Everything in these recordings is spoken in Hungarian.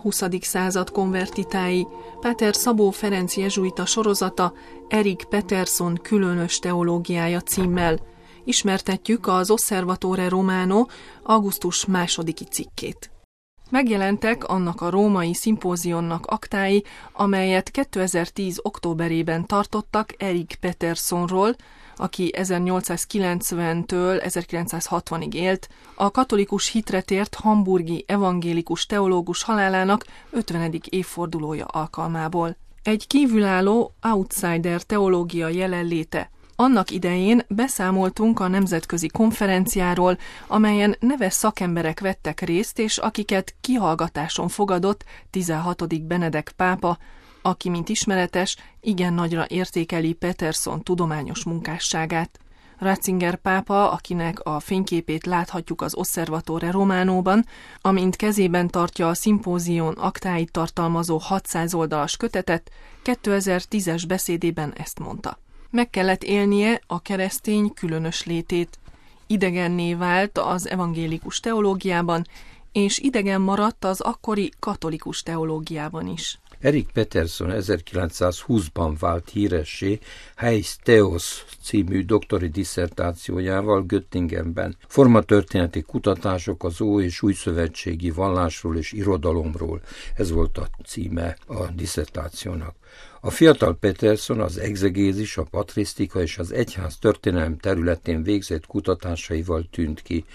20. század konvertitái, Páter Szabó Ferenc jezsuita sorozata Erik Peterson különös teológiája címmel. Ismertetjük az Osservatore Romano augusztus 2. cikkét. Megjelentek annak a római szimpózionnak aktái, amelyet 2010. októberében tartottak Erik Petersonról, aki 1890-től 1960-ig élt, a katolikus hitre tért hamburgi evangélikus teológus halálának 50. évfordulója alkalmából. Egy kívülálló outsider teológia jelenléte. Annak idején beszámoltunk a nemzetközi konferenciáról, amelyen neves szakemberek vettek részt, és akiket kihallgatáson fogadott 16. Benedek pápa, aki, mint ismeretes, igen nagyra értékeli Peterson tudományos munkásságát. Ratzinger pápa, akinek a fényképét láthatjuk az Osservatore Románóban, amint kezében tartja a szimpózión aktáit tartalmazó 600 oldalas kötetet, 2010-es beszédében ezt mondta. Meg kellett élnie a keresztény különös létét. Idegenné vált az evangélikus teológiában, és idegen maradt az akkori katolikus teológiában is. Erik Peterson 1920-ban vált híressé Heis Theos című doktori disszertációjával Göttingenben. Formatörténeti kutatások az ó- és újszövetségi vallásról és irodalomról. Ez volt a címe a disszertációnak. A fiatal Peterson az egzegézis, a patrisztika és az egyház történelem területén végzett kutatásaival tűnt ki.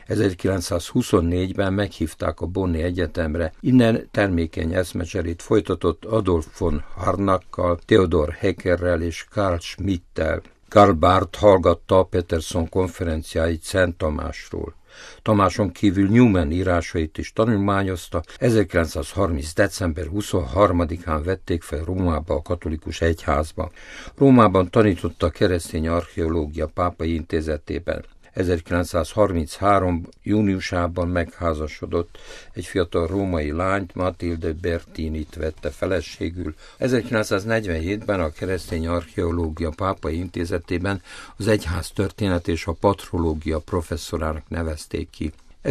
1924-ben meghívták a Bonni Egyetemre, innen termékeny eszmecserét folytatott Adolf von Harnackkal, Theodor Heckerrel és Carl Schmittel. Karl Barth hallgatta Peterson konferenciáit Szent Tamásról. Tamáson kívül Newman írásait is tanulmányozta, 1930. december 23-án vették fel Rómába a katolikus egyházba. Rómában tanította a keresztény archeológia pápai intézetében. 1933. júniusában megházasodott, egy fiatal római lányt, Matilde Bertinit vette feleségül. 1947-ben a keresztény archeológia pápai intézetében az egyház történet és a patrológia professzorának nevezték ki.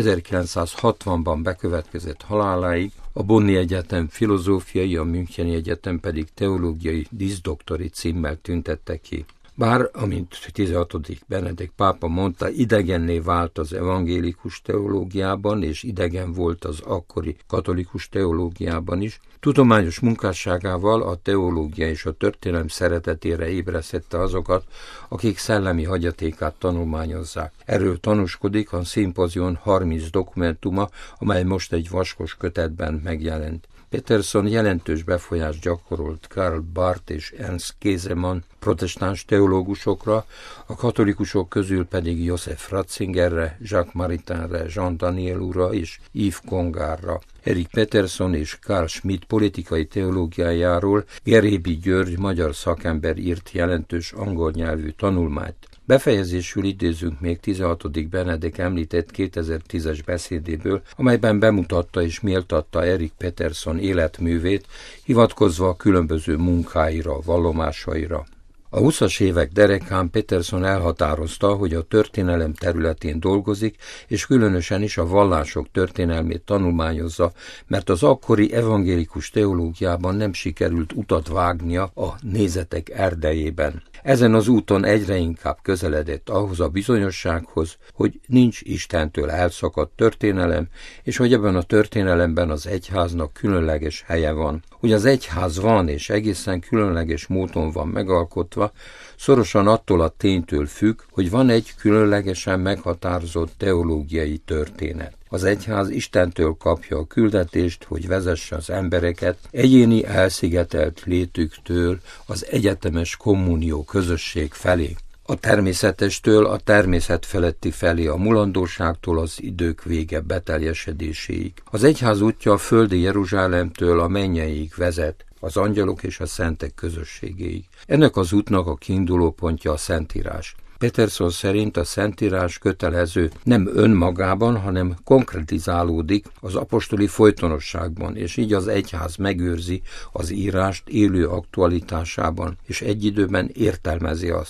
1960-ban bekövetkezett haláláig a Bonni Egyetem filozófiai, a Müncheni Egyetem pedig teológiai díszdoktori címmel tüntette ki. Bár, amint 16. Benedek pápa mondta, idegenné vált az evangélikus teológiában, és idegen volt az akkori katolikus teológiában is, tudományos munkásságával a teológia és a történelem szeretetére ébresztette azokat, akik szellemi hagyatékát tanulmányozzák. Erről tanúskodik a szimpozion 30 dokumentuma, amely most egy vaskos kötetben megjelent. Peterson jelentős befolyást gyakorolt Karl Barth és Ernst Käsemann protestáns teológusokra, a katolikusok közül pedig Joseph Ratzingerre, Jacques Maritainre, Jean Danielura és Yves Congarra. Erik Peterson és Carl Schmitt politikai teológiájáról Gerébi György magyar szakember írt jelentős angol nyelvű tanulmányt. Befejezésül idézünk még 16. Benedek említett 2010-es beszédéből, amelyben bemutatta és méltatta Erik Peterson életművét, hivatkozva a különböző munkáira, vallomásaira. A 20-as évek derekán Peterson elhatározta, hogy a történelem területén dolgozik, és különösen is a vallások történelmét tanulmányozza, mert az akkori evangélikus teológiában nem sikerült utat vágnia a nézetek erdejében. Ezen az úton egyre inkább közeledett ahhoz a bizonyossághoz, hogy nincs Istentől elszakadt történelem, és hogy ebben a történelemben az egyháznak különleges helye van. Hogy az egyház van és egészen különleges módon van megalkotva, szorosan attól a ténytől függ, hogy van egy különlegesen meghatározott teológiai történet. Az egyház Istentől kapja a küldetést, hogy vezesse az embereket egyéni elszigetelt létüktől az egyetemes kommunió közösség felé. A természetestől a természet feletti felé, a mulandóságtól az idők vége beteljesedéséig. Az egyház útja a földi Jeruzsálemtől a mennyeig vezet, az angyalok és a szentek közösségéig. Ennek az útnak a kiinduló pontja a Szentírás. Peterson szerint a Szentírás kötelező nem önmagában, hanem konkretizálódik az apostoli folytonosságban, és így az egyház megőrzi az írást élő aktualitásában, és egy időben értelmezi azt.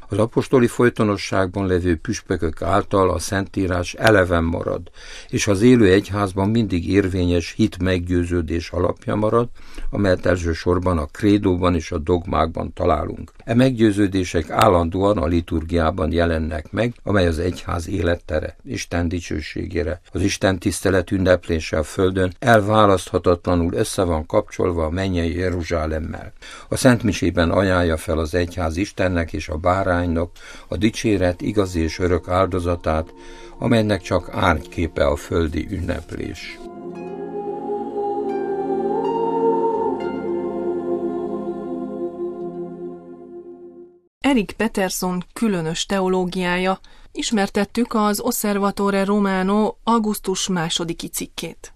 Az apostoli folytonosságban levő püspökök által a Szentírás eleven marad, és az élő egyházban mindig érvényes hit meggyőződés alapja marad, amelyet elsősorban a krédóban és a dogmákban találunk. E meggyőződések állandóan a liturgiában jelennek meg, amely az egyház élettere, Isten dicsőségére, az Isten tisztelet ünneplése a földön elválaszthatatlanul össze van kapcsolva a mennyei Jeruzsálemmel. A szentmisében ajánlja fel az egyház Istennek és a báránynak a dicséret igazi és örök áldozatát, amelynek csak árnyképe a földi ünneplés. Erik Peterson különös teológiája. Ismertettük az Osservatore Romano augusztus 2. cikkét.